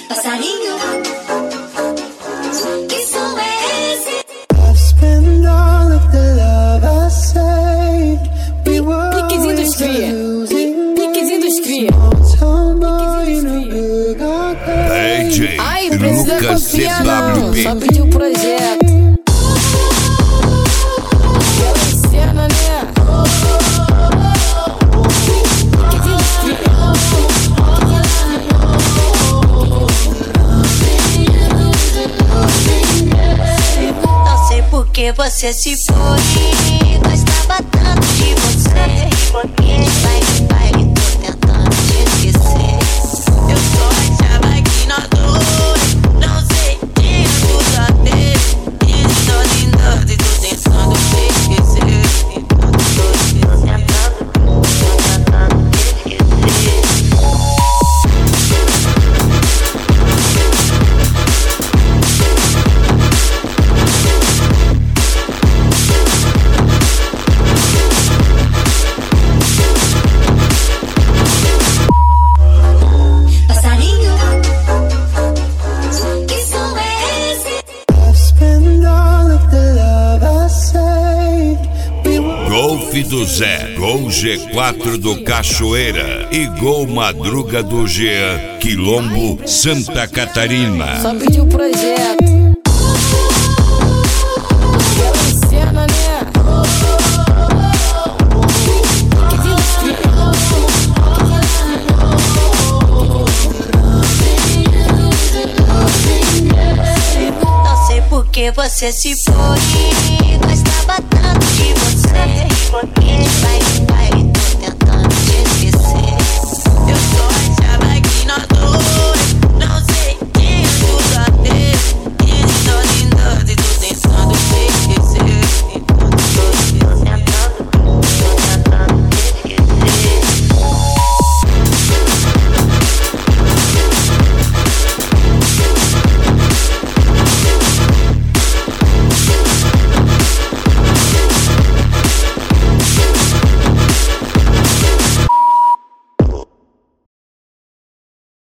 Passarinho, que som é esse? Spend all of the love I saved. We were Piquezinho dos cria. Piquezinho dos cria. DJ Ai, não precisa Lucas copiar não, CWP. só pedir o projeto. Aquela cena, né? Piquezinho dos cria. Não sei por que você se foi. Gostava tanto de você. Vai, tô tentando te esquecer. Eu só achava que nós dois não sentia tudo a ver. E tô tentando te esquecer. Tentando te esquecer. Passarinho, que som é esse? Spend all of the love I saved. We were Golf do Zé, Gol G4 do Cachoeira e Gol Madruga do Jean, Quilombo, Santa Catarina. Só pedir o projeto. Aquela cena, né? Piquezinho dos cria. Não sei por que você se foi. Gostava tanto de você. Vai, tô tentando te esquecer.